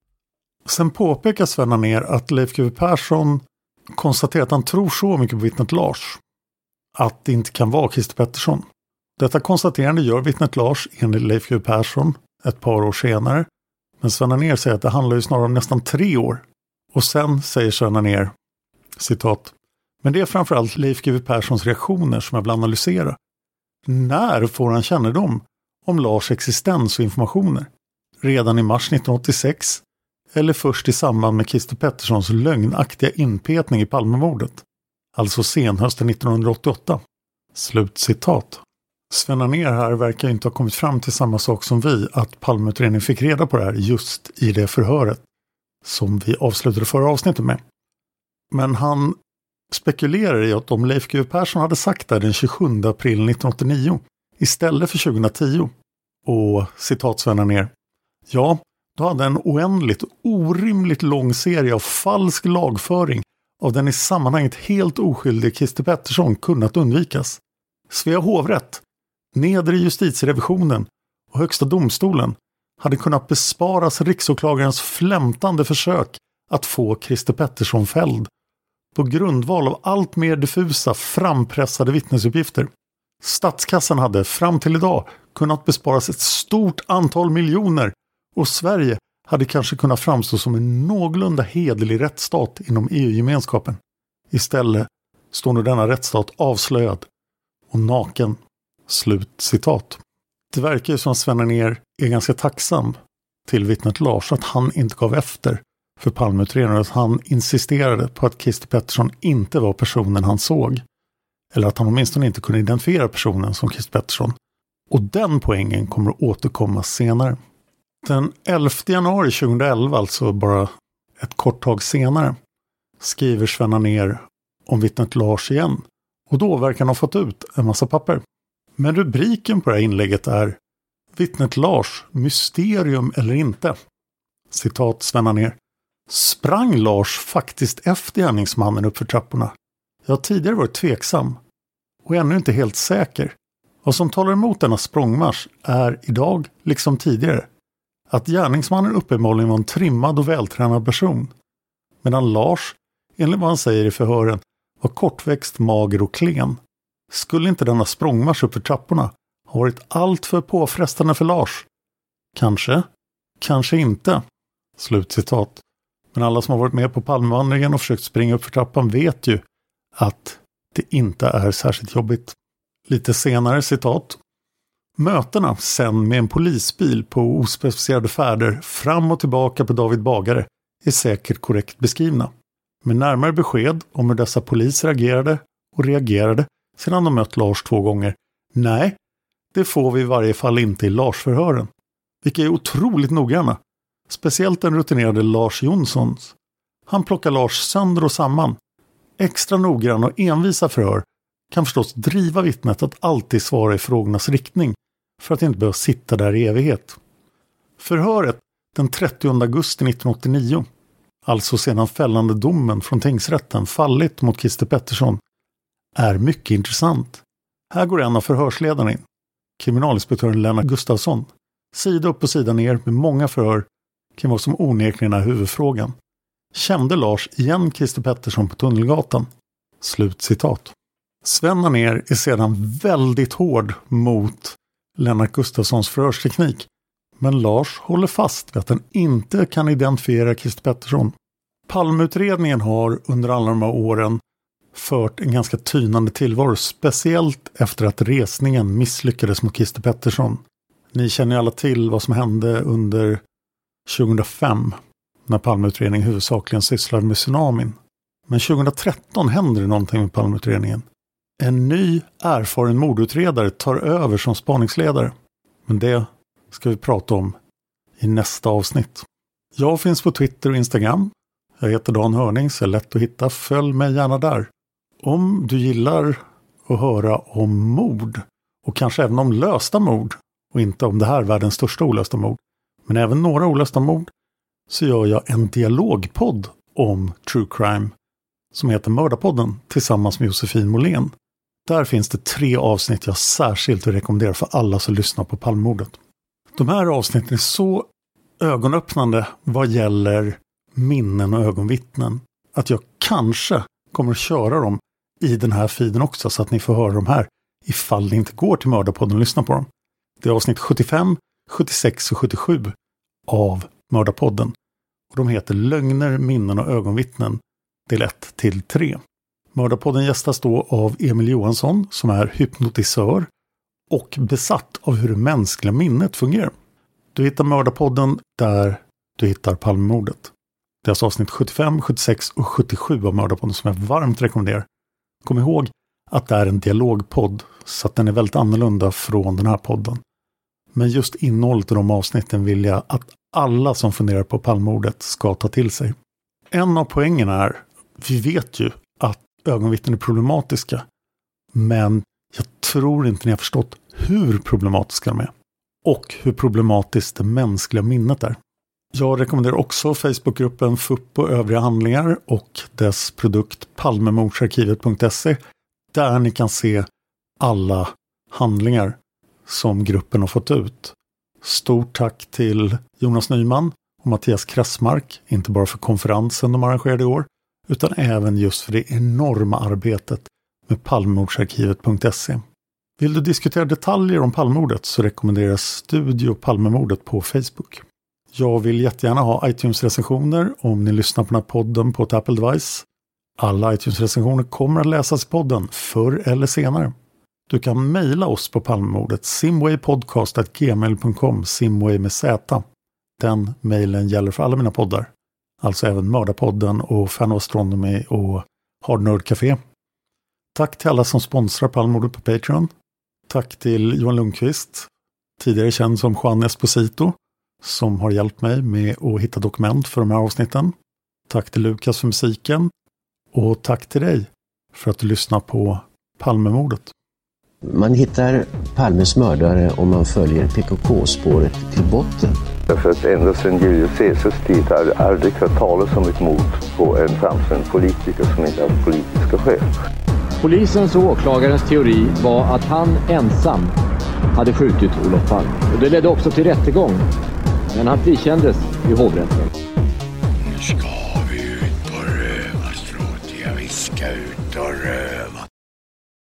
Sen påpekar Sven Anér att Leif G W Persson konstaterar att han tror så mycket på vittnet Lars att det inte kan vara Christer Pettersson. Detta konstaterande gör vittnet Lars enligt Leif G W Persson ett par år senare, men Sven Anér säger att det handlar ju snarare om nästan tre år. Och sen säger Sven Anér, citat: men det är framförallt Leif G W Perssons reaktioner som jag vill analysera. När får han kännedom om Lars existens och informationer? Redan i mars nittonhundraåttiosex eller först i samband med Christer Petterssons lögnaktiga inpetning i Palmemordet, alltså senhösten nittonhundraåttioåtta. Slutcitat. Sven Anér här verkar inte ha kommit fram till samma sak som vi, att Palmeutredningen fick reda på det här just i det förhöret som vi avslutade förra avsnittet med. Men han spekulerar i att om Leif G W Persson hade sagt det den tjugosjunde april nittonhundraåttionio istället för tjugohundratio, och citat Sven Anér, ja, då hade en oändligt orimligt lång serie av falsk lagföring av den i sammanhanget helt oskyldige Christer Pettersson kunnat undvikas. Svea hovrätt, nedre justitierevisionen och högsta domstolen hade kunnat besparas riksåklagarens flämtande försök att få Christer Pettersson fälld på grundval av allt mer diffusa frampressade vittnesuppgifter. Statskassan hade fram till idag kunnat besparas ett stort antal miljoner, och Sverige hade kanske kunnat framstå som en någorlunda hederlig rättsstat inom E U-gemenskapen. Istället står nu denna rättsstat avslöjad och naken. Slut citat. Det verkar ju som Sven Anér är ganska tacksam till vittnet Lars att han inte gav efter för Palmeutredningen, att han insisterade på att Christer Pettersson inte var personen han såg, eller att han åtminstone inte kunde identifiera personen som Christer Pettersson. Och den poängen kommer att återkomma senare. Den elfte januari tjugohundraelva, alltså bara ett kort tag senare, skriver Sven Anér om vittnet Lars igen. Och då verkar han ha fått ut en massa papper. Men rubriken på det här inlägget är Vittnet Lars, mysterium eller inte? Citat Sven Anér. Sprang Lars faktiskt efter gärningsmannen upp för trapporna? Jag har tidigare varit tveksam och ännu inte helt säker. Vad som talar emot denna språngmarsch är idag, liksom tidigare, att gärningsmannen uppenbarligen var en trimmad och vältränad person. Medan Lars, enligt vad han säger i förhören, var kortväxt, mager och klen. Skulle inte denna språngmarsch upp för trapporna ha varit allt för påfrestande för Lars? Kanske, kanske inte. Slutcitat. Men alla som har varit med på Palmevandringen och försökt springa upp för trappan vet ju att det inte är särskilt jobbigt. Lite senare, citat. Mötena sen med en polisbil på ospecificerade färder fram och tillbaka på David Bagare är säkert korrekt beskrivna. Med närmare besked om hur dessa poliser agerade och reagerade sedan de mött Lars två gånger. Nej, det får vi i varje fall inte i Lars-förhören. Vilka är otroligt noggranna. Speciellt den rutinerade Lars Jonssons. Han plockar Lars sönder och samman. Extra noggrann och envisa förhör kan förstås driva vittnet att alltid svara i frågornas riktning för att inte behöva sitta där i evighet. Förhöret den trettionde augusti nittonhundraåttionio, alltså sedan fällande domen från tingsrätten fallit mot Christer Pettersson, är mycket intressant. Här går en av förhörsledarna in, kriminalinspektören Lennart Gustafsson, sida upp och sida ner med många förhör kring vad som onekligen är huvudfrågan. Kände Lars igen Christer Pettersson på Tunnelgatan? Slutcitat. Sven Anér är sedan väldigt hård mot Lennart Gustafssons förhörsteknik. Men Lars håller fast vid att han inte kan identifiera Christer Pettersson. Palmeutredningen har under alla de här åren fört en ganska tynande tillvaro, speciellt efter att resningen misslyckades mot Christer Pettersson. Ni känner alla till vad som hände under tjugohundrafem när Palmeutredningen huvudsakligen sysslade med tsunamin. Men tjugohundratretton händer det någonting med Palmeutredningen. En ny erfaren mordutredare tar över som spaningsledare. Men det ska vi prata om i nästa avsnitt. Jag finns på Twitter och Instagram. Jag heter Dan Hörning, så är lätt att hitta. Följ mig gärna där. Om du gillar att höra om mord och kanske även om lösta mord och inte om det här världens största olösta mord, men även några olösta mord, så gör jag en dialogpodd om true crime som heter Mördarpodden tillsammans med Josefin Molén. Där finns det tre avsnitt jag särskilt vill rekommendera för alla som lyssnar på Palmemordet. De här avsnitten är så ögonöppnande vad gäller minnen och ögonvittnen att jag kanske kommer att köra dem i den här feeden också, så att ni får höra dem här ifall ni inte går till Mördarpodden och lyssnar på dem. Det är avsnitt sjuttiofem, sjuttiosex och sjuttiosju av Mördarpodden. Och de heter Lögner, minnen och ögonvittnen del ett till tre. Mördarpodden gästas då av Emil Johansson som är hypnotisör och besatt av hur det mänskliga minnet fungerar. Du hittar Mördarpodden där du hittar Palmemordet. Det är alltså avsnitt sjuttiofem, sjuttiosex och sjuttiosju av Mördarpodden som jag varmt rekommenderar. Kom ihåg att det är en dialogpodd så att den är väldigt annorlunda från den här podden. Men just innehållet i de avsnitten vill jag att alla som funderar på Palmemordet ska ta till sig. En av poängerna är, vi vet ju att ögonvittnen är problematiska, men jag tror inte ni har förstått hur problematiska de är och hur problematiskt det mänskliga minnet är. Jag rekommenderar också Facebookgruppen F U P och övriga handlingar och dess produkt palmemordsarkivet punkt se där ni kan se alla handlingar som gruppen har fått ut. Stort tack till Jonas Nyman och Mattias Kressmark, inte bara för konferensen de arrangerade i år, utan även just för det enorma arbetet med palmemordsarkivet punkt se. Vill du diskutera detaljer om Palmemordet så rekommenderas Studio Palmemordet på Facebook. Jag vill jättegärna ha iTunes-recensioner om ni lyssnar på den här podden på ett Apple device. Alla iTunes-recensioner kommer att läsas i podden förr eller senare. Du kan mejla oss på Palmemordet simwaypodcast at gmail punkt com, simway med Z. Den mejlen gäller för alla mina poddar. Alltså även Mördarpodden och Fan of Astronomy och Hard Nerd Café. Tack till alla som sponsrar Palmemordet på Patreon. Tack till Johan Lundqvist, tidigare känd som Juan Esposito, som har hjälpt mig med att hitta dokument för de här avsnitten. Tack till Lukas för musiken. Och tack till dig för att du lyssnar på Palmemordet. Man hittar Palmes mördare om man följer P K K-spåret till botten. Därför att ända sedan Julius Caesars tid har det aldrig hört talas om ett mord på en framstående politiker som inte har politiska skäl. Polisens och åklagarens teori var att han ensam hade skjutit Olof Palme. Och det ledde också till rättegång, men han frikändes i hovrätten.